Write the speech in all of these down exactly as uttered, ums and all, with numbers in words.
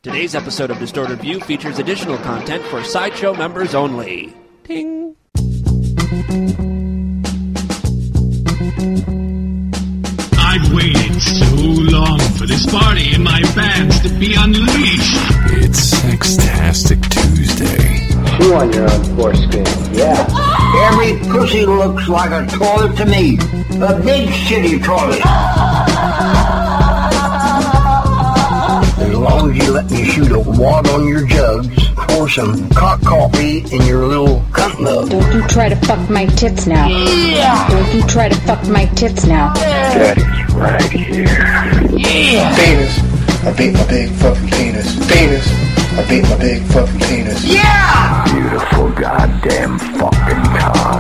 Today's episode of Distorted View features additional content for Sideshow members only. Ting! I've waited so long for this party and my fans to be unleashed. It's Sextastic Tuesday. Chew on your own foreskin, yeah. Every pussy looks like a toilet to me. A big shitty toilet. As long as you let me shoot a wad on your jugs, pour some cock coffee in your little cunt mug. Don't you try to fuck my tits now. Yeah! Don't you try to fuck my tits now. Daddy's right here. Yeah! Penis. I beat my big fucking penis. Penis. I beat my big fucking penis. Yeah! Beautiful goddamn fucking cock.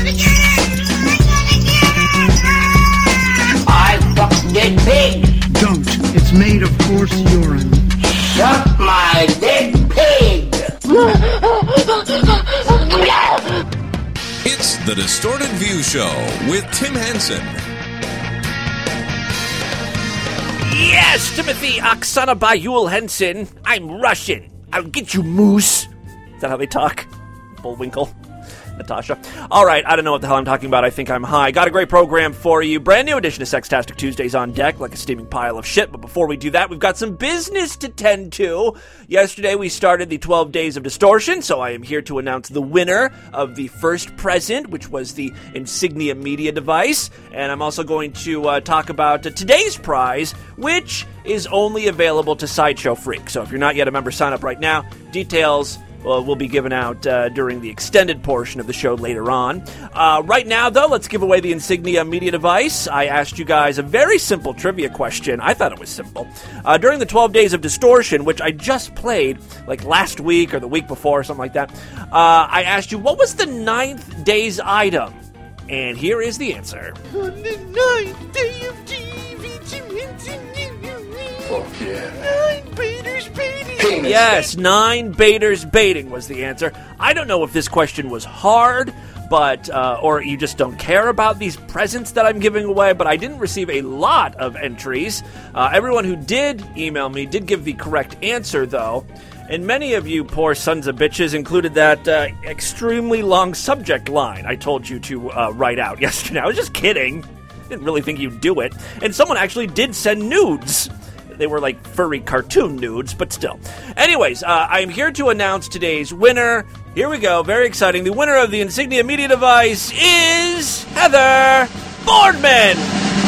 I fucked dead pig. Don't. It's made of horse urine. Suck my dead pig. It's the Distorted View Show with Tim Henson. Yes, Timothy Oksana Bayul Henson. I'm Russian. I'll get you, moose. Is that how they talk? Bullwinkle. Natasha. All right, I don't know what the hell I'm talking about. I think I'm high. Got a great program for you. Brand new edition of Sextastic Tuesdays on deck, like a steaming pile of shit. But before we do that, we've got some business to tend to. Yesterday, we started the twelve Days of Distortion, so I am here to announce the winner of the first present, which was the Insignia Media device. And I'm also going to uh, talk about uh, today's prize, which is only available to Sideshow Freak. So if you're not yet a member, sign up right now. Details Well, will be given out uh, during the extended portion of the show later on. Uh, right now, though, let's give away the Insignia Media device. I asked you guys a very simple trivia question. I thought it was simple. Uh, during the twelve Days of Distortion, which I just played like last week or the week before or something like that, uh, I asked you, what was the ninth day's item? And here is the answer. On the ninth day of D V Fuck yeah. Nine baiters baiting. Penis. Yes, nine baiters baiting was the answer. I don't know if this question was hard, but uh, or you just don't care about these presents that I'm giving away, but I didn't receive a lot of entries. Uh, everyone who did email me did give the correct answer, though, and many of you poor sons of bitches included that uh, extremely long subject line I told you to uh, write out yesterday. I was just kidding. Didn't really think you'd do it. And someone actually did send nudes. They were like furry cartoon nudes, but still. Anyways, uh, I'm here to announce today's winner. Here we go. Very exciting. The winner of the Insignia Media device is Heather Boardman.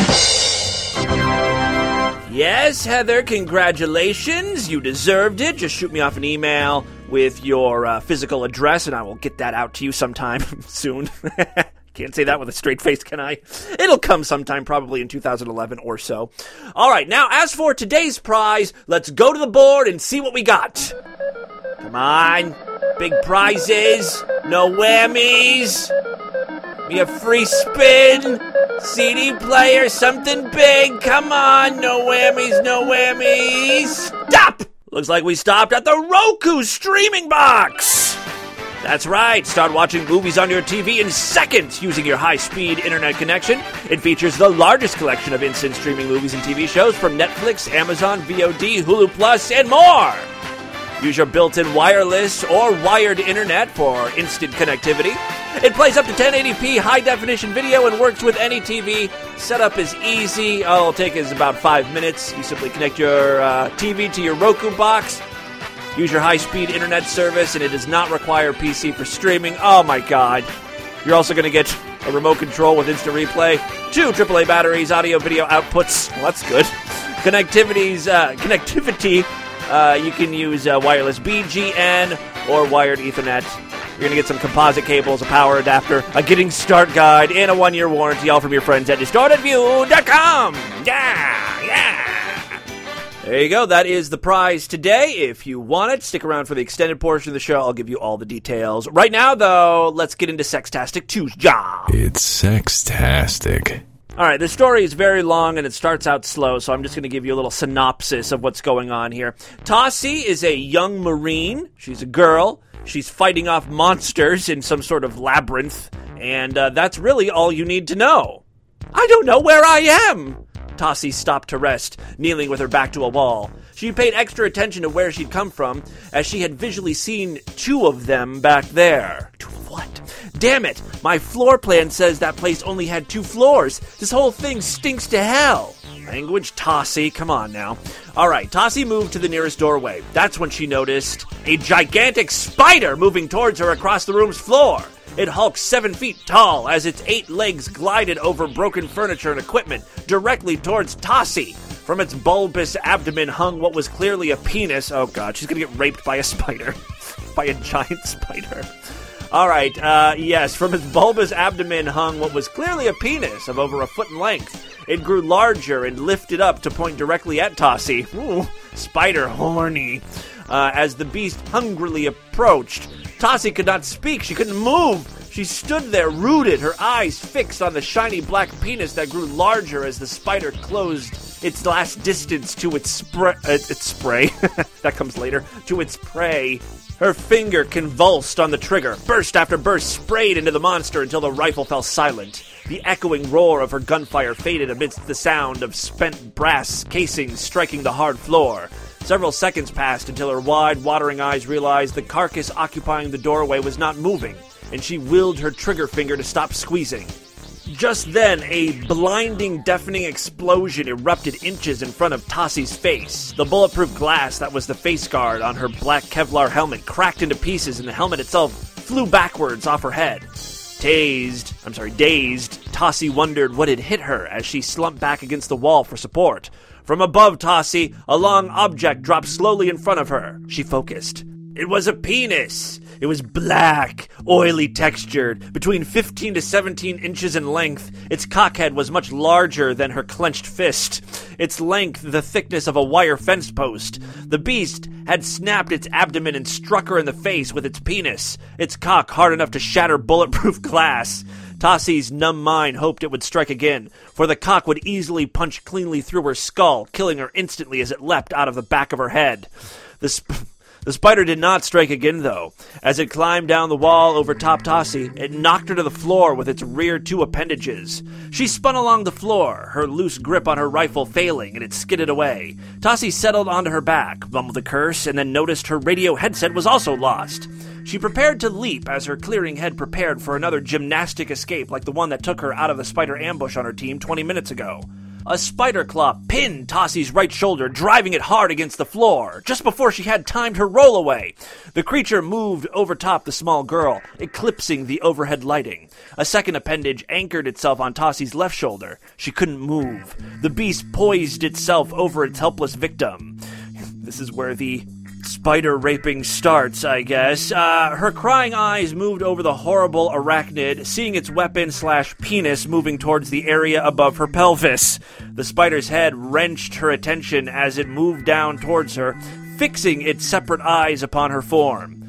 Yes, Heather, congratulations. You deserved it. Just shoot me off an email with your uh, physical address, and I will get that out to you sometime soon. Can't say that with a straight face, can I? It'll come sometime, probably in two thousand eleven or so. All right, now, as for today's prize, let's go to the board and see what we got. Come on. Big prizes. No whammies. Me a free spin. C D player, something big. Come on. No whammies, no whammies. Stop! Looks like we stopped at the Roku streaming box. That's right, start watching movies on your T V in seconds using your high-speed internet connection. It features the largest collection of instant streaming movies and T V shows from Netflix, Amazon, V O D, Hulu Plus, and more. Use your built-in wireless or wired internet for instant connectivity. It plays up to ten eighty p high-definition video and works with any T V. Setup is easy. All it'll take is about five minutes. You simply connect your uh, T V to your Roku box. Use your high-speed internet service, and it does not require P C for streaming. Oh, my God. You're also going to get a remote control with instant replay, two triple A batteries, audio-video outputs. Well, that's good. Connectivity's, uh, connectivity, uh, you can use uh, wireless B G N or wired Ethernet. You're going to get some composite cables, a power adapter, a getting start guide, and a one-year warranty, all from your friends at distorted view dot com. Yeah, yeah. There you go. That is the prize today. If you want it, stick around for the extended portion of the show. I'll give you all the details. Right now, though, let's get into Sextastic Tuesday. It's Sextastic. All right, the story is very long, and it starts out slow, so I'm just going to give you a little synopsis of what's going on here. Tossie is a young Marine. She's a girl. She's fighting off monsters in some sort of labyrinth, and uh, that's really all you need to know. I don't know where I am. Tossie stopped to rest, kneeling with her back to a wall. She paid extra attention to where she'd come from, as she had visually seen two of them back there. Two of what? Damn it! My floor plan says that place only had two floors. This whole thing stinks to hell. Language, Tossie. Come on now. All right, Tossie moved to the nearest doorway. That's when she noticed a gigantic spider moving towards her across the room's floor. It hulked seven feet tall as its eight legs glided over broken furniture and equipment directly towards Tossie. From its bulbous abdomen hung what was clearly a penis. Oh god, she's gonna get raped by a spider. By a giant spider. Alright, uh, yes, from its bulbous abdomen hung what was clearly a penis of over a foot in length. It grew larger and lifted up to point directly at Tossie. Ooh, spider horny. Uh, as the beast hungrily approached, Tossie could not speak. She couldn't move. She stood there, rooted, her eyes fixed on the shiny black penis that grew larger as the spider closed its last distance to its spray. Uh, its spray. That comes later. To its prey. Her finger convulsed on the trigger. Burst after burst sprayed into the monster until the rifle fell silent. The echoing roar of her gunfire faded amidst the sound of spent brass casings striking the hard floor. Several seconds passed until her wide, watering eyes realized the carcass occupying the doorway was not moving, and she willed her trigger finger to stop squeezing. Just then, a blinding, deafening explosion erupted inches in front of Tossie's face. The bulletproof glass that was the face guard on her black Kevlar helmet cracked into pieces, and the helmet itself flew backwards off her head. Tased, I'm sorry, dazed, Tossie wondered what had hit her as she slumped back against the wall for support. From above Tossie, a long object dropped slowly in front of her. She focused. It was a penis. It was black, oily textured, between fifteen to seventeen inches in length. Its cockhead was much larger than her clenched fist. Its length the thickness of a wire fence post. The beast had snapped its abdomen and struck her in the face with its penis, its cock hard enough to shatter bulletproof glass. Tossie's numb mind hoped it would strike again, for the cock would easily punch cleanly through her skull, killing her instantly as it leapt out of the back of her head. The sp- The spider did not strike again, though. As it climbed down the wall over top Tossie, it knocked her to the floor with its rear two appendages. She spun along the floor, her loose grip on her rifle failing, and it skidded away. Tossie settled onto her back, mumbled a curse, and then noticed her radio headset was also lost. She prepared to leap as her clearing head prepared for another gymnastic escape like the one that took her out of the spider ambush on her team twenty minutes ago. A spider claw pinned Tossie's right shoulder, driving it hard against the floor, just before she had time to roll away. The creature moved over top the small girl, eclipsing the overhead lighting. A second appendage anchored itself on Tossie's left shoulder. She couldn't move. The beast poised itself over its helpless victim. This is where the spider raping starts, I guess. Uh, her crying eyes moved over the horrible arachnid, seeing its weapon slash penis moving towards the area above her pelvis. The spider's head wrenched her attention as it moved down towards her, fixing its separate eyes upon her form.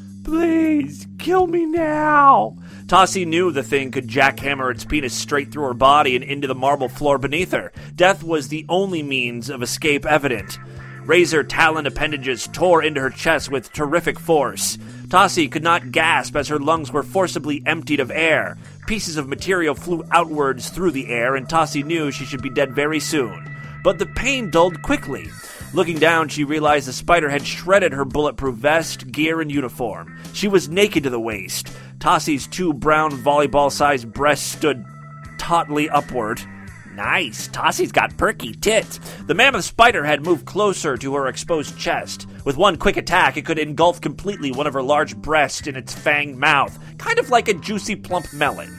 Please, kill me now. Tossie knew the thing could jackhammer its penis straight through her body and into the marble floor beneath her. Death was the only means of escape evident. Razor-taloned appendages tore into her chest with terrific force. Tossie could not gasp as her lungs were forcibly emptied of air. Pieces of material flew outwards through the air, and Tossie knew she should be dead very soon. But the pain dulled quickly. Looking down, she realized the spider had shredded her bulletproof vest, gear, and uniform. She was naked to the waist. Tossie's two brown volleyball-sized breasts stood tautly upward. Nice. Tossie's got perky tits. The mammoth spider had moved closer to her exposed chest. With one quick attack, it could engulf completely one of her large breasts in its fanged mouth, kind of like a juicy, plump melon.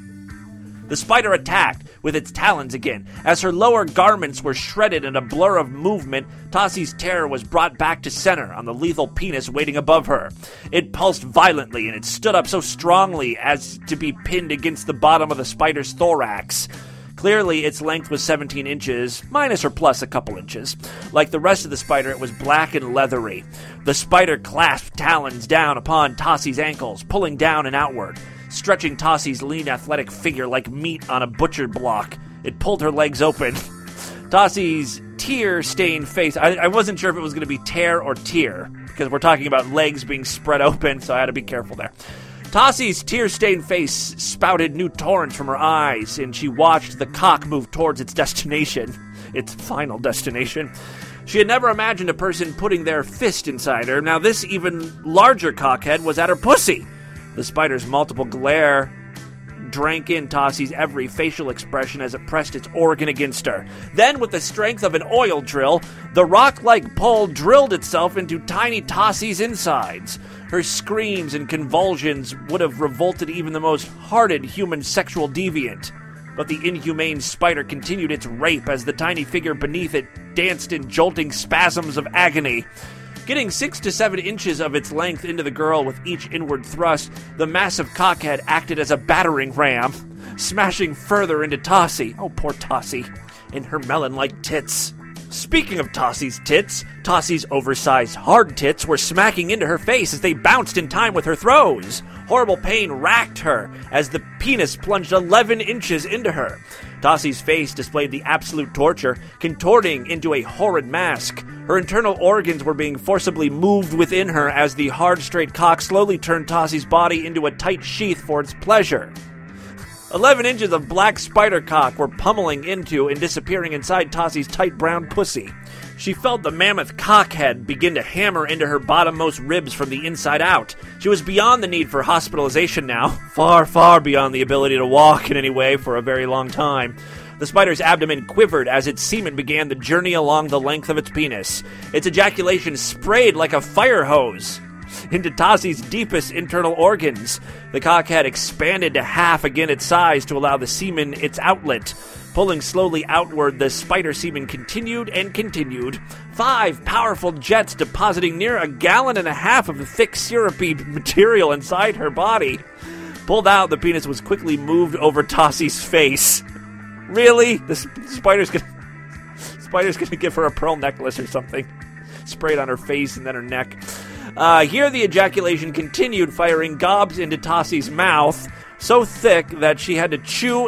The spider attacked with its talons again. As her lower garments were shredded in a blur of movement, Tossie's terror was brought back to center on the lethal penis waiting above her. It pulsed violently, and it stood up so strongly as to be pinned against the bottom of the spider's thorax. Clearly, its length was seventeen inches, minus or plus a couple inches. Like the rest of the spider, it was black and leathery. The spider clasped talons down upon Tossie's ankles, pulling down and outward, stretching Tossie's lean athletic figure like meat on a butcher block. It pulled her legs open. Tossie's tear-stained face, I, I wasn't sure if it was going to be tear or tear, because we're talking about legs being spread open, so I had to be careful there. Tossie's tear-stained face spouted new torrents from her eyes, and she watched the cock move towards its destination, its final destination. She had never imagined a person putting their fist inside her. Now this even larger cockhead was at her pussy. The spider's multiple glare drank in Tossie's every facial expression as it pressed its organ against her. Then, with the strength of an oil drill, the rock-like pole drilled itself into tiny Tossie's insides. Her screams and convulsions would have revolted even the most hardened human sexual deviant. But the inhumane spider continued its rape as the tiny figure beneath it danced in jolting spasms of agony. Getting six to seven inches of its length into the girl with each inward thrust, the massive cockhead acted as a battering ram, smashing further into Tossie. Oh, poor Tossie. In her melon-like tits. Speaking of Tossie's tits, Tossie's oversized hard tits were smacking into her face as they bounced in time with her throws. Horrible pain racked her as the penis plunged eleven inches into her. Tossie's face displayed the absolute torture, contorting into a horrid mask. Her internal organs were being forcibly moved within her as the hard, straight cock slowly turned Tossie's body into a tight sheath for its pleasure. Eleven inches of black spider cock were pummeling into and disappearing inside Tossie's tight brown pussy. She felt the mammoth cockhead begin to hammer into her bottommost ribs from the inside out. She was beyond the need for hospitalization now, far, far beyond the ability to walk in any way for a very long time. The spider's abdomen quivered as its semen began the journey along the length of its penis. Its ejaculation sprayed like a fire hose into Tossie's deepest internal organs. The cockhead expanded to half again its size to allow the semen its outlet. Pulling slowly outward, the spider semen continued and continued. Five powerful jets depositing near a gallon and a half of the thick, syrupy material inside her body. Pulled out, the penis was quickly moved over Tossie's face. Really? The sp- spider's gonna... Spider's gonna give her a pearl necklace or something. Sprayed on her face and then her neck. Uh, here the ejaculation continued, firing gobs into Tossie's mouth, so thick that she had to chew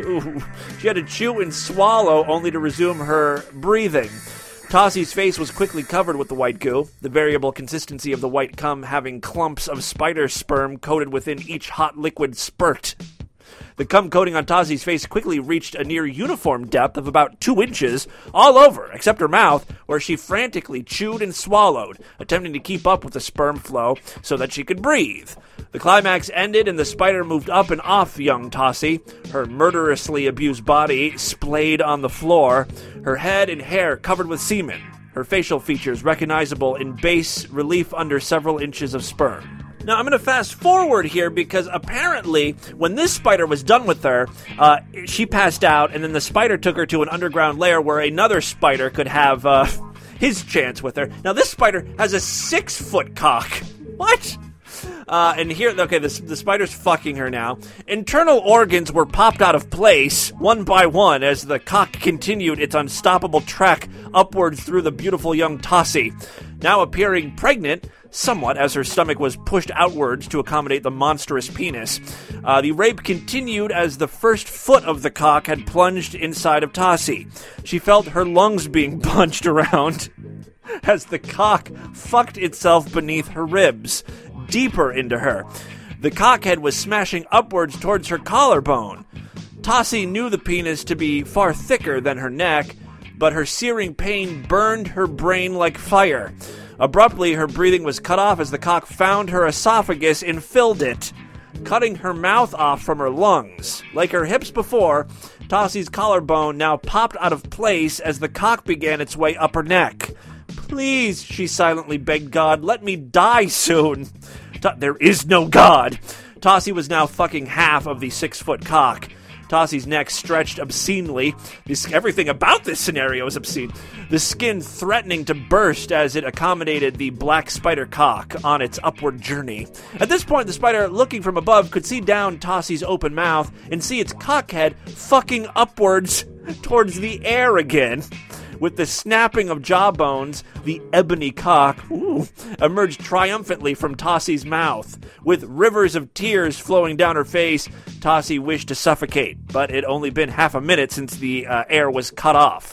she had to chew and swallow only to resume her breathing. Tossie's face was quickly covered with the white goo, the variable consistency of the white cum having clumps of spider sperm coated within each hot liquid spurt. The cum coating on Tossie's face quickly reached a near uniform depth of about two inches, all over, except her mouth, where she frantically chewed and swallowed, attempting to keep up with the sperm flow so that she could breathe. The climax ended and the spider moved up and off young Tossie, her murderously abused body splayed on the floor, her head and hair covered with semen, her facial features recognizable in bas relief under several inches of sperm. Now, I'm going to fast forward here because apparently when this spider was done with her, uh, she passed out, and then the spider took her to an underground lair where another spider could have uh, his chance with her. Now, this spider has a six-foot cock. What? Uh, and here, okay, the, the spider's fucking her now. Internal organs were popped out of place, one by one, as the cock continued its unstoppable trek upwards through the beautiful young Tossie. Now appearing pregnant, somewhat, as her stomach was pushed outwards to accommodate the monstrous penis. Uh, the rape continued as the first foot of the cock had plunged inside of Tossie. She felt her lungs being punched around as the cock fucked itself beneath her ribs, deeper into her. The cockhead was smashing upwards towards her collarbone. Tossie knew the penis to be far thicker than her neck, but her searing pain burned her brain like fire. Abruptly, her breathing was cut off as the cock found her esophagus and filled it, cutting her mouth off from her lungs. Like her hips before, Tossie's collarbone now popped out of place as the cock began its way up her neck. "Please," she silently begged God, "let me die soon." To- there is no God. Tossie was now fucking half of the six-foot cock. Tossie's neck stretched obscenely. This, everything about this scenario is obscene. The skin threatening to burst as it accommodated the black spider cock on its upward journey. At this point, the spider, looking from above, could see down Tossie's open mouth and see its cockhead fucking upwards towards the air again. With the snapping of jawbones, the ebony cock ooh, emerged triumphantly from Tossie's mouth. With rivers of tears flowing down her face, Tossie wished to suffocate, but it had only been half a minute since the uh, air was cut off.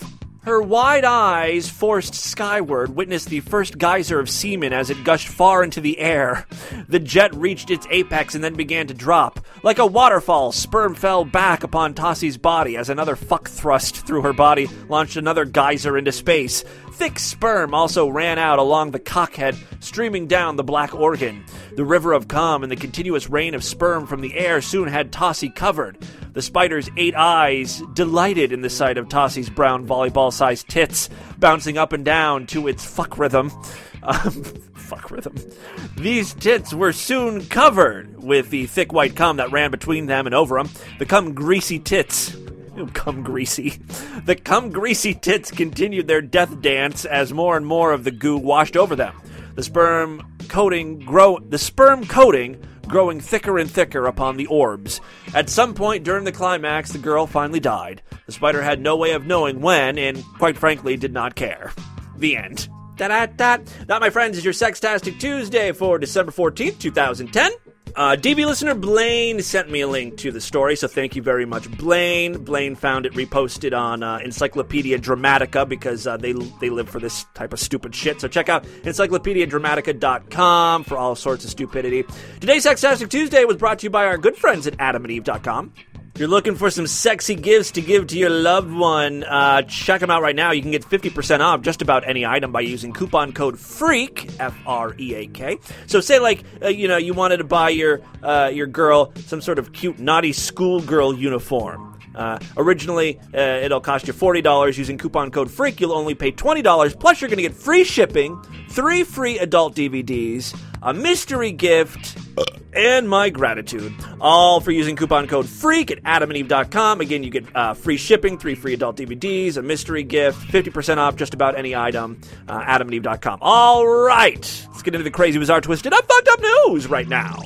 Her wide eyes, forced skyward, witnessed the first geyser of semen as it gushed far into the air. The jet reached its apex and then began to drop. Like a waterfall, sperm fell back upon Tossie's body as another fuck thrust through her body launched another geyser into space. Thick sperm also ran out along the cockhead, streaming down the black organ. The river of cum and the continuous rain of sperm from the air soon had Tossie covered. The spider's eight eyes delighted in the sight of Tossie's brown volleyball-sized tits, bouncing up and down to its fuck rhythm. Um, fuck rhythm. These tits were soon covered with the thick white cum that ran between them and over them. The cum-greasy tits... Ooh, cum greasy. The cum greasy tits continued their death dance as more and more of the goo washed over them. The sperm coating grow the sperm coating growing thicker and thicker upon the orbs. At some point during the climax, the girl finally died. The spider had no way of knowing when, and quite frankly, did not care. The end. Da-da-da. That, my friends, is your Sextastic Tuesday for December fourteenth, twenty ten. Uh, D B listener Blaine sent me a link to the story, so thank you very much, Blaine. Blaine found it reposted on uh, Encyclopedia Dramatica because uh, they they live for this type of stupid shit. So check out encyclopedia dramatica dot com for all sorts of stupidity. Today's Sextastic Tuesday was brought to you by our good friends at adam and eve dot com. If you're looking for some sexy gifts to give to your loved one, uh, check them out right now. You can get fifty percent off just about any item by using coupon code FREAK, F R E A K. So say, like, uh, you know, you wanted to buy your uh, your girl some sort of cute, naughty schoolgirl uniform. Uh, originally, uh, it'll cost you forty dollars. Using coupon code FREAK, you'll only pay twenty dollars. Plus, you're going to get free shipping, three free adult D V Ds, a mystery gift, and my gratitude. All for using coupon code FREAK at adam and eve dot com. Again, you get uh, free shipping, three free adult D V Ds, a mystery gift, fifty percent off just about any item. Uh, adam and eve dot com. All right. Let's get into the crazy, bizarre, twisted up, fucked up news right now.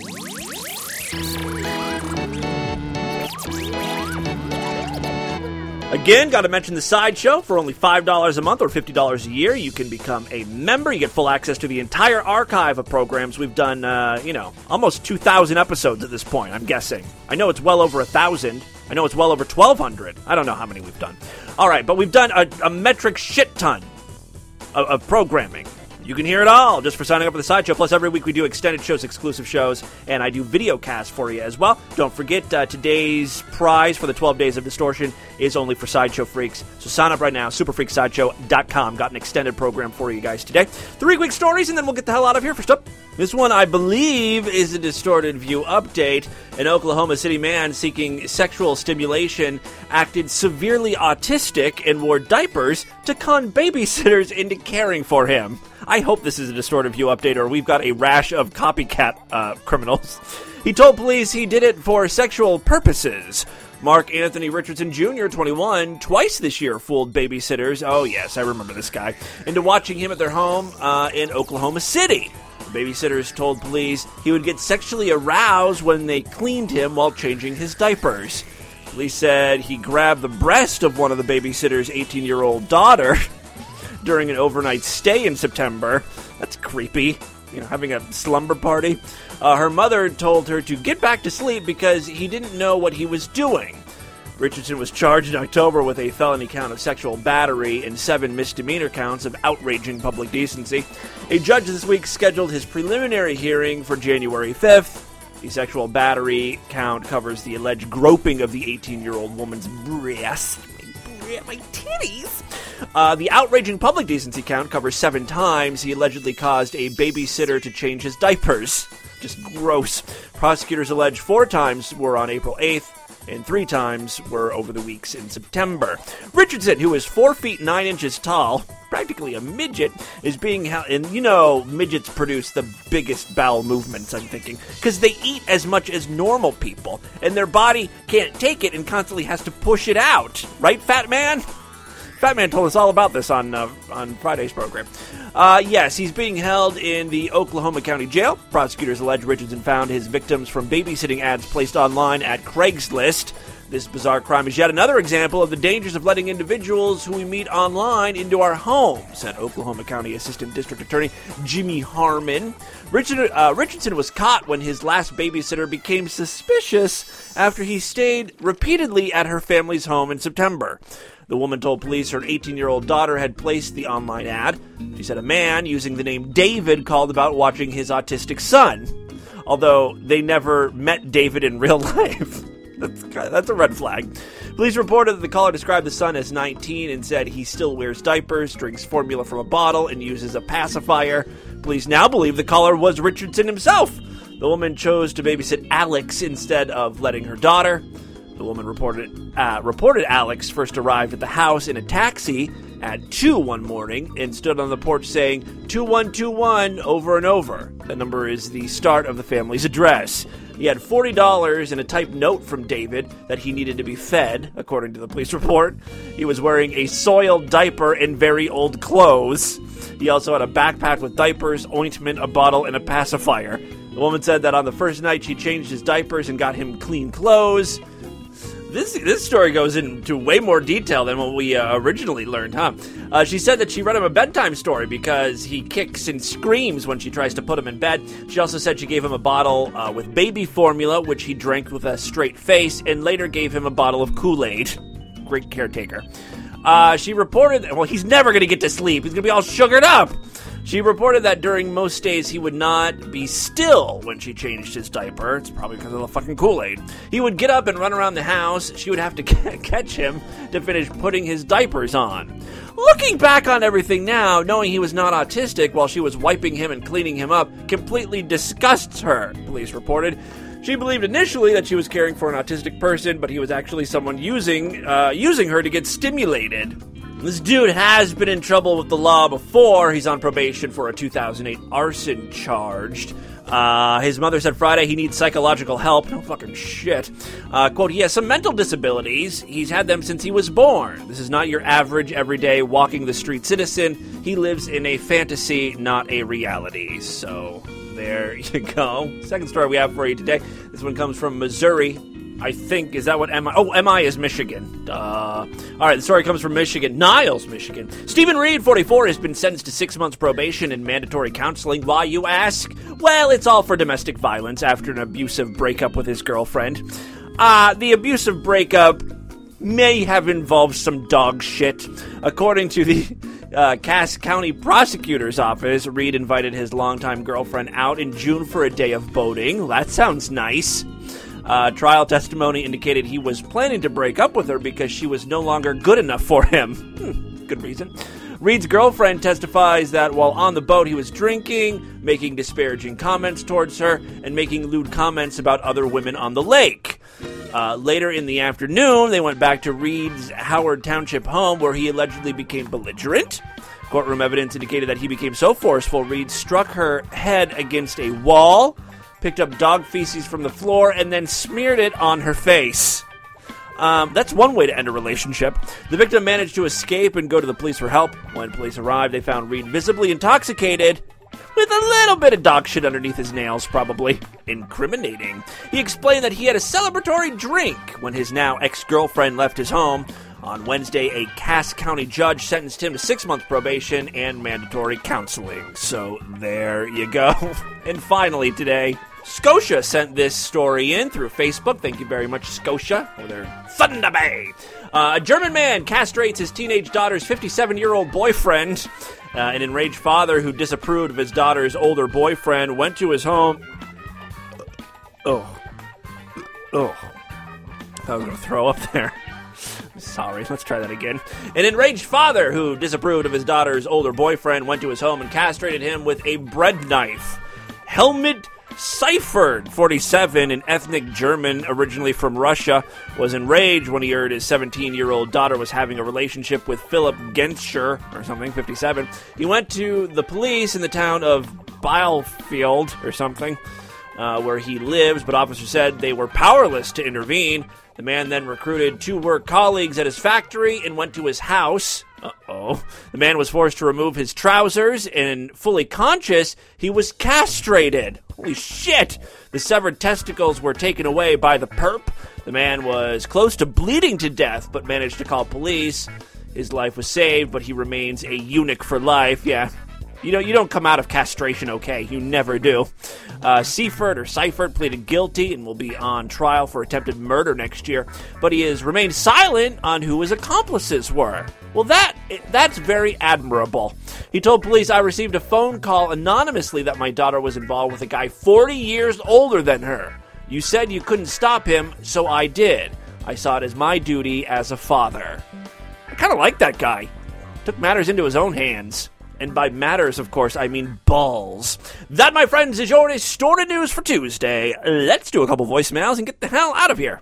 Again, got to mention the Sideshow. For only five dollars a month or fifty dollars a year, you can become a member. You get full access to the entire archive of programs. We've done, uh, you know, almost two thousand episodes at this point, I'm guessing. I know it's well over one thousand. I know it's well over twelve hundred. I don't know how many we've done. All right, but we've done a, a metric shit ton of, of programming. You can hear it all just for signing up for the Sideshow. Plus, every week we do extended shows, exclusive shows, and I do video casts for you as well. Don't forget, uh, today's prize for the twelve Days of Distortion is only for Sideshow freaks. So sign up right now, super freak sideshow dot com. Got an extended program for you guys today. Three quick stories, and then we'll get the hell out of here. First up, this one, I believe, is a Distorted View update. An Oklahoma City man seeking sexual stimulation acted severely autistic and wore diapers to con babysitters into caring for him. I hope this is a Distorted View update, or we've got a rash of copycat uh, criminals. He told police he did it for sexual purposes. Mark Anthony Richardson Junior, twenty-one, twice this year fooled babysitters, oh yes, I remember this guy, into watching him at their home uh, in Oklahoma City. The babysitters told police he would get sexually aroused when they cleaned him while changing his diapers. Police said he grabbed the breast of one of the babysitter's eighteen-year-old daughter during an overnight stay in September. That's creepy. You know, having a slumber party. Uh, her mother told her to get back to sleep because he didn't know what he was doing. Richardson was charged in October with a felony count of sexual battery and seven misdemeanor counts of outraging public decency. A judge this week scheduled his preliminary hearing for January fifth. The sexual battery count covers the alleged groping of the eighteen-year-old woman's breast. My titties. Uh, the outraging public decency count covers seven times he allegedly caused a babysitter to change his diapers. Just gross. Prosecutors allege four times were on April eighth, and three times were over the weeks in September. Richardson, who is four feet nine inches tall, practically a midget, is being held, and you know midgets produce the biggest bowel movements, I'm thinking, because they eat as much as normal people, and their body can't take it and constantly has to push it out. Right, Fat Man? Fat Man told us all about this on uh, on Friday's program. Uh, yes, he's being held in the Oklahoma County Jail. Prosecutors allege Richardson found his victims from babysitting ads placed online at Craigslist. This bizarre crime is yet another example of the dangers of letting individuals who we meet online into our home, said Oklahoma County Assistant District Attorney Jimmy Harmon. Richard, uh, Richardson was caught when his last babysitter became suspicious after he stayed repeatedly at her family's home in September. The woman told police her eighteen-year-old daughter had placed the online ad. She said a man using the name David called about watching his autistic son, although they never met David in real life. That's, that's a red flag. Police reported that the caller described the son as nineteen and said he still wears diapers, drinks formula from a bottle, and uses a pacifier. Police now believe the caller was Richardson himself. The woman chose to babysit Alex instead of letting her daughter. The woman reported uh, reported Alex first arrived at the house in a taxi at two one morning and stood on the porch saying two one two one over and over. That number is the start of the family's address. He had forty dollars and a typed note from David that he needed to be fed, according to the police report. He was wearing a soiled diaper and very old clothes. He also had a backpack with diapers, ointment, a bottle, and a pacifier. The woman said that on the first night she changed his diapers and got him clean clothes. This this story goes into way more detail than what we uh, originally learned, huh? Uh, she said that she read him a bedtime story because he kicks and screams when she tries to put him in bed. She also said she gave him a bottle uh, with baby formula, which he drank with a straight face, and later gave him a bottle of Kool-Aid. Great caretaker. Uh, she reported, well, he's never going to get to sleep. He's going to be all sugared up. She reported that during most days he would not be still when she changed his diaper. It's probably because of the fucking Kool-Aid. He would get up and run around the house. She would have to catch him to finish putting his diapers on. Looking back on everything now, knowing he was not autistic while she was wiping him and cleaning him up completely disgusts her, police reported. She believed initially that she was caring for an autistic person, but he was actually someone using uh, using her to get stimulated. This dude has been in trouble with the law before. He's on probation for a two thousand eight arson charge. Uh, his mother said Friday he needs psychological help. No fucking shit. Uh, quote, he has some mental disabilities. He's had them since he was born. This is not your average, everyday, walking the street citizen. He lives in a fantasy, not a reality. So, there you go. Second story we have for you today. This one comes from Missouri. I think, is that what M I... Oh, M I is Michigan. Uh, all right, the story comes from Michigan. Niles, Michigan. Stephen Reed, forty-four, has been sentenced to six months probation and mandatory counseling. Why, you ask? Well, it's all for domestic violence after an abusive breakup with his girlfriend. Uh, the abusive breakup may have involved some dog shit. According to the uh, Cass County Prosecutor's Office, Reed invited his longtime girlfriend out in June for a day of boating. That sounds nice. Uh, trial testimony indicated he was planning to break up with her because she was no longer good enough for him. Hmm, good reason. Reed's girlfriend testifies that while on the boat he was drinking, making disparaging comments towards her, and making lewd comments about other women on the lake. Uh, later in the afternoon, they went back to Reed's Howard Township home where he allegedly became belligerent. Courtroom evidence indicated that he became so forceful, Reed struck her head against a wall, picked up dog feces from the floor, and then smeared it on her face. Um, that's one way to end a relationship. The victim managed to escape and go to the police for help. When police arrived, they found Reed visibly intoxicated, with a little bit of dog shit underneath his nails, probably. Incriminating. He explained that he had a celebratory drink when his now ex-girlfriend left his home. On Wednesday, a Cass County judge sentenced him to six months probation and mandatory counseling. So there you go. And finally today, Scotia sent this story in through Facebook. Thank you very much, Scotia, for their Thunder Bay. Uh, a German man castrates his teenage daughter's fifty-seven-year-old boyfriend. Uh, an enraged father who disapproved of his daughter's older boyfriend went to his home. Oh. Oh. I thought I was going to throw up there. Sorry, let's try that again. An enraged father who disapproved of his daughter's older boyfriend went to his home and castrated him with a bread knife. Helmut Seifert, forty-seven, an ethnic German originally from Russia, was enraged when he heard his seventeen-year-old daughter was having a relationship with Philip Genscher, or something, fifty-seven. He went to the police in the town of Bielefeld, or something, uh, where he lives, but officers said they were powerless to intervene. The man then recruited two work colleagues at his factory and went to his house. Uh-oh. Uh-oh. The man was forced to remove his trousers, and fully conscious, he was castrated. Holy shit! The severed testicles were taken away by the perp. The man was close to bleeding to death, but managed to call police. His life was saved, but he remains a eunuch for life. Yeah. You know, you don't come out of castration okay. You never do. Uh, Seifert or Seifert pleaded guilty and will be on trial for attempted murder next year, but he has remained silent on who his accomplices were. Well, that that's very admirable. He told police, I received a phone call anonymously that my daughter was involved with a guy forty years older than her. You said you couldn't stop him, so I did. I saw it as my duty as a father. I kind of like that guy. Took matters into his own hands. And by matters, of course, I mean balls. That, my friends, is your distorted news for Tuesday. Let's do a couple voicemails and get the hell out of here.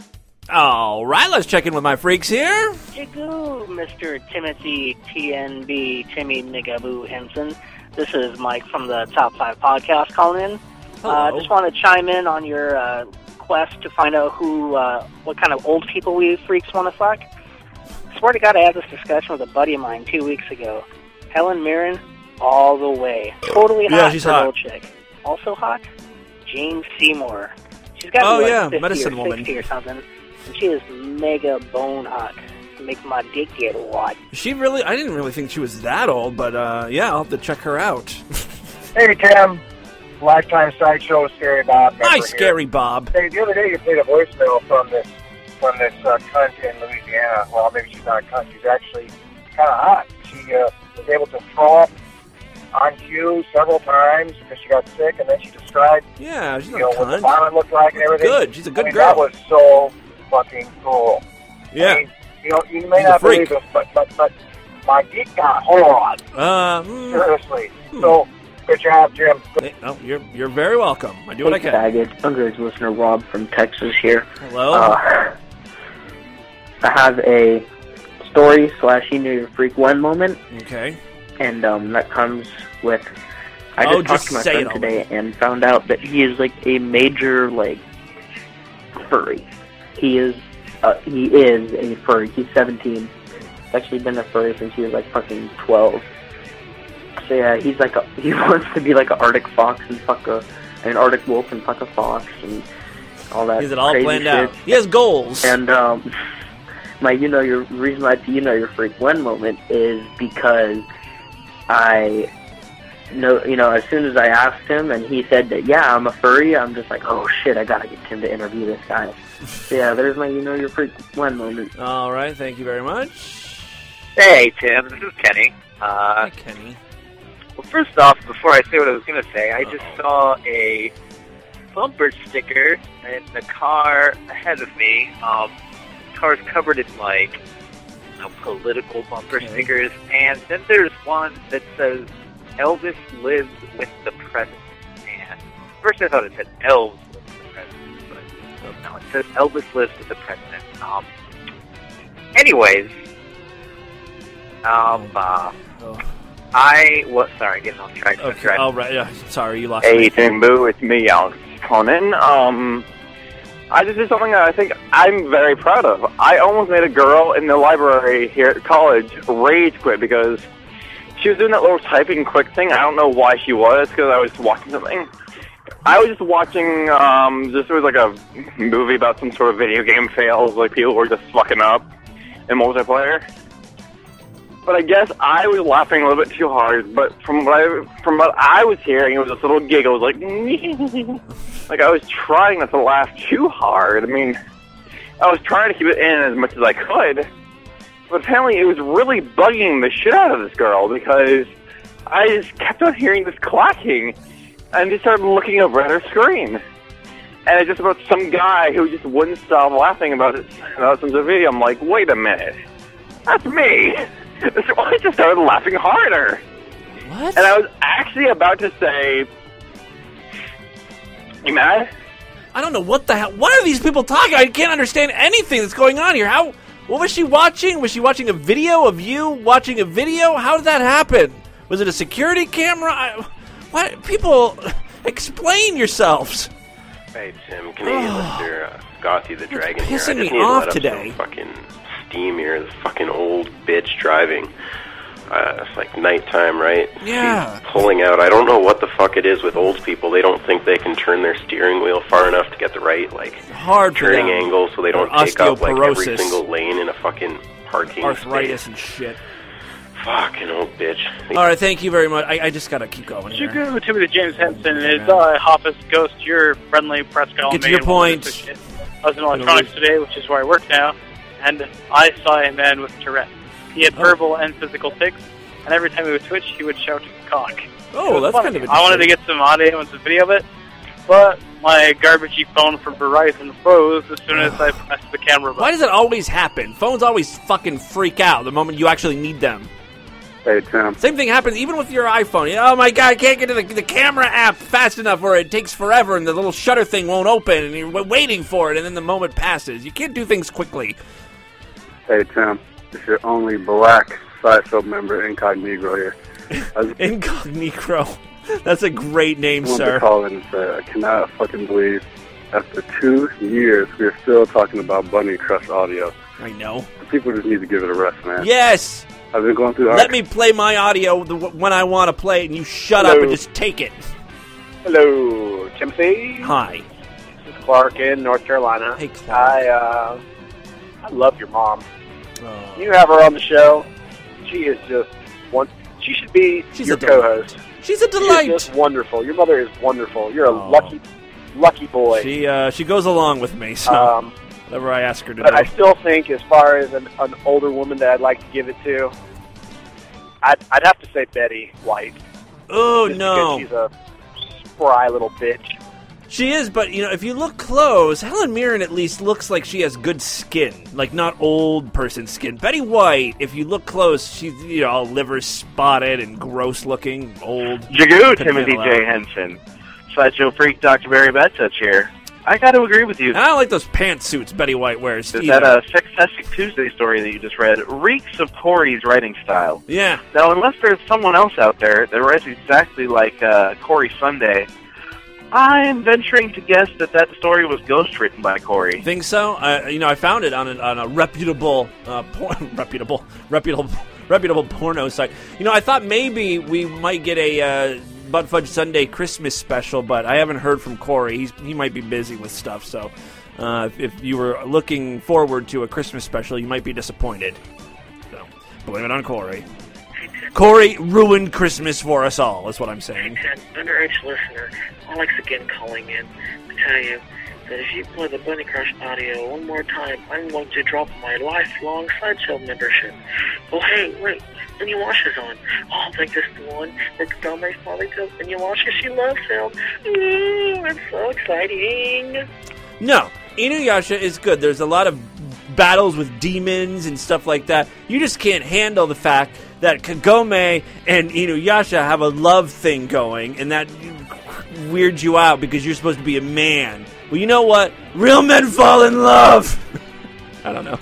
All right, let's check in with my freaks here. Jigoo, Mister Timothy T N B Timmy Nigaboo Henson. This is Mike from the Top five Podcast calling in. I uh, just want to chime in on your uh, quest to find out who, uh, what kind of old people we freaks want to fuck. I swear to God, I had this discussion with a buddy of mine two weeks ago. Helen Mirren, all the way. Totally hot yeah, she's for hot. an old chick. Also hot, Jane Seymour. She's got to oh, be like yeah, fifty medicine or sixty woman. or something. And she is mega bone hot. Make my dick get wet. She really, I didn't really think she was that old, but uh, yeah, I'll have to check her out. Hey, Tim. Lifetime Sideshow, Scary Bob. Hi, here. Scary Bob. Hey, the other day you played a voicemail from this from this uh, cunt in Louisiana. Well, maybe she's not a cunt. She's actually kind of hot. She uh, was able to throw up on cue several times because she got sick, and then she described yeah, she's you not know, a what the cunt. vomit looked like and everything. Good. She's a good I mean, girl. That was so fucking cool. Yeah. I mean, you know, you may She's a not freak. believe this, but, but, but my dick got hard. Uh, mm, Seriously. hmm. So, good job, Jim. Hey, oh, you're you're very welcome. I do what I Hey, can. faggot. Underage listener Rob from Texas here. Hello. Uh, I have a story slash you know your freak one moment, Okay. and um, that comes with. I just Oh, talked just to my say friend it today and found out that he is like a major like furry. He is uh, he is a furry. He's seventeen. He's actually been a furry since he was like fucking twelve. So yeah, he's like a, he wants to be like an Arctic fox and fuck a an Arctic wolf and fuck a fox and all that. He's it all crazy planned shit. out. He has goals. And um, my you know your reason why you know your freak one moment is because I know you know as soon as I asked him and he said that yeah I'm a furry, I'm just like, oh shit, I gotta get Tim to interview this guy. So yeah, there's my you know your freak one moment. All right, thank you very much. Hey, Tim, this is Kenny. Uh, Hi, Kenny. Well, first off, before I say what I was going to say, I just saw a bumper sticker in the car ahead of me. Um, the car's covered in, like, you know, political bumper Okay. stickers, and then there's one that says, Elvis lives with the president. And first I thought it said Elves live with the president, but no, it says Elvis lives with the president. Um, anyways, um, uh... Oh. I was sorry, getting off track. Okay. Right. All right. Yeah. Sorry, you lost Hey, me. Tim Boo, it's me, Alex Conan. Um, I just did something that I think I'm very proud of. I almost made a girl in the library here at college rage quit because she was doing that little typing quick thing. I don't know why she was, because I was watching something. I was just watching, um, this was like a movie about some sort of video game fails, like people were just fucking up in multiplayer. But I guess I was laughing a little bit too hard. But from what I from what I was hearing, it was this little giggle. It was like, like I was trying not to laugh too hard. I mean, I was trying to keep it in as much as I could. But apparently, it was really bugging the shit out of this girl because I just kept on hearing this clacking, and just started looking over at her screen. And it's just about some guy who just wouldn't stop laughing about it about some video. I'm like, wait a minute, that's me. So I just started laughing harder. What? And I was actually about to say, you mad? I don't know what the hell. What are these people talking? I can't understand anything that's going on here. How? What was she watching? Was she watching a video of you watching a video? How did that happen? Was it a security camera? I, what? People, explain yourselves. Hey, Tim, Canadian listener, uh, Scotty the Dragon here. I pissing just me need off to let today. up some fucking steam here. This fucking old bitch driving. uh, it's like nighttime, right? Yeah. She's pulling out. I don't know what the fuck it is with old people. They don't think they can turn their steering wheel far enough to get the right, like, hard turning for them. angle so they don't Or take up, like, every osteoporosis. single lane in a fucking parking Arthritis space. and shit. Fucking old bitch. All right, thank you very much. I, I just gotta keep going here. Shiguru Timothy James Henson is uh, Hoppus Ghost, your friendly press call. Get to your point. I was in electronics today, which is where I work now, and I saw a man with Tourette's. He had Oh. verbal and physical tics, and every time he would twitch, he would shout cock. Oh, It was that's funny. kind of interesting. I wanted to get some audio and some video of it, but my garbagey phone from Verizon froze as soon as I pressed the camera button. Why does it always happen? Phones always fucking freak out the moment you actually need them. Hey, Tim. Same thing happens even with your iPhone. You know, oh my god, I can't get to the, the camera app fast enough, or it takes forever and the little shutter thing won't open, and you're waiting for it, and then the moment passes. You can't do things quickly. Hey, Tim. It's your only black Sideshow member, Incognito here. Incognito. That's a great name, I wanted sir. to call in and say I cannot fucking believe after two years we are still talking about Bunny Crush audio. I know. People just need to give it a rest, man. Yes. I've been going through the Let me play my audio the, when I want to play it, and you shut Hello. up and just take it. Hello, Timothy. Hi. This is Clark in North Carolina. Hey, Clark. I, uh, I love your mom. Oh. You have her on the show. She is just one. She should be She's your a delight. co-host. She's a delight. She is just wonderful. Your mother is wonderful. You're a Oh. lucky, lucky boy. She uh, she goes along with me, so Um, whatever I ask her to But do. I still think, as far as an, an older woman that I'd like to give it to, I'd, I'd have to say Betty White. Oh, Just no. because she's a spry little bitch. She is, but, you know, if you look close, Helen Mirren at least looks like she has good skin. Like, not old person skin. Betty White, if you look close, she's, you know, all liver spotted and gross looking, old. Jagoo, Couldn't Timothy handle J. that. Henson. Sideshow Freak, Doctor Barry Betsuch here. I got to agree with you. I don't like those pantsuits Betty White wears. That either. uh, Sextastic Tuesday story that you just read reeks of Corey's writing style. Yeah. Now, unless there's someone else out there that writes exactly like uh, Corey Sunday, I'm venturing to guess that that story was ghostwritten by Corey. Think so? Uh, you know, I found it on a, on a reputable, uh, por- reputable, reputable, reputable porno site. You know, I thought maybe we might get a uh, Butt Fudge Sunday Christmas special, but I haven't heard from Corey. He's he might be busy with stuff. So, uh, if, if you were looking forward to a Christmas special, you might be disappointed. So, blame it on Corey. Corey ruined Christmas for us all. Is what I'm saying. An underage listener, Alex again calling in to tell you that if you play the Bunny Crush audio one more time, I'm going to drop my lifelong Sideshow membership. Oh, hey, wait, Inuyasha's on. Oh, I think this is the one where Kagome finally tells Inuyasha she loves him. Ooh, it's so exciting. No, Inuyasha is good. There's a lot of battles with demons and stuff like that. You just can't handle the fact that Kagome and Inuyasha have a love thing going, and that weirds you out because you're supposed to be a man. Well, you know what? Real men fall in love. I don't know.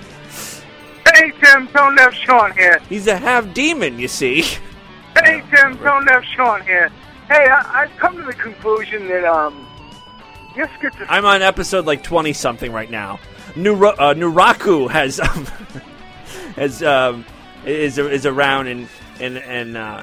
Hey, Tim, Tone Deaf Sean here. He's a half demon, you see. Hey, Tim, Tone Deaf Sean here. Hey, I, I've come to the conclusion that, um, just get to... I'm on episode like twenty something right now. Nura- uh, Nuraku has um, has um, is is around, and and and uh,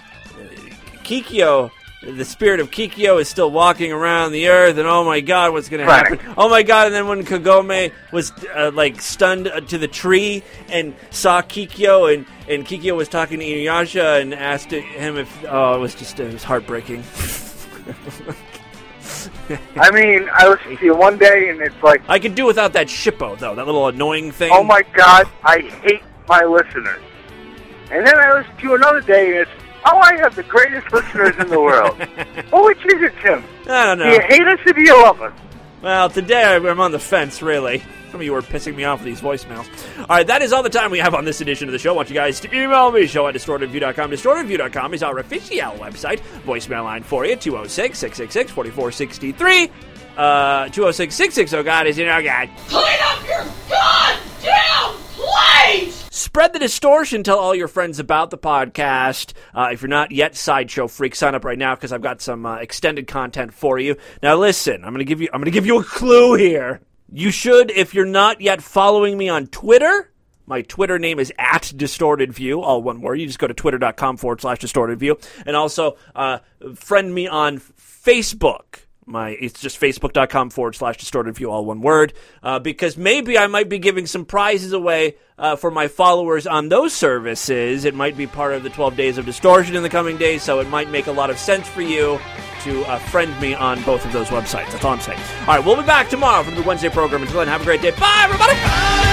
Kikyo, the spirit of Kikyo, is still walking around the earth. And oh my God, what's going to happen? Oh my God! And then when Kagome was uh, like stunned to the tree and saw Kikyo, and and Kikyo was talking to Inuyasha and asked him if oh, it was just it was heartbreaking. I mean, I listened to you one day, and it's like... I could do without that shippo, though, that little annoying thing. Oh my God, I hate my listeners. And then I listened to you another day, and it's, oh, I have the greatest listeners in the world. Well, which is it, Tim? I don't know. Do you hate us or do you love us? Well, today I'm on the fence, really. Some of you are pissing me off with these voicemails. All right, that is all the time we have on this edition of the show. I want you guys to email me, show at distorted view dot com. distorted view dot com is our official website. Voicemail line for you, two oh six, six six six, four four six three. Uh, two oh six, six six oh, God is in our God. Clean up your goddamn place! Spread the distortion. Tell all your friends about the podcast. Uh, if you're not yet Sideshow Freak, sign up right now because I've got some uh, extended content for you. Now, listen, I'm going to give you. I'm going to give you a clue here. You should, if you're not yet following me on Twitter, My Twitter name is at Distorted View, all one word. You just go to twitter.com forward slash Distorted View. And also, uh, friend me on Facebook. My It's just facebook.com forward slash Distorted View, all one word. Uh, because maybe I might be giving some prizes away uh, for my followers on those services. It might be part of the twelve Days of Distortion in the coming days, so it might make a lot of sense for you to uh, friend me on both of those websites. That's all I'm saying. All right, we'll be back tomorrow for the Wednesday program. Until then, have a great day. Bye, everybody!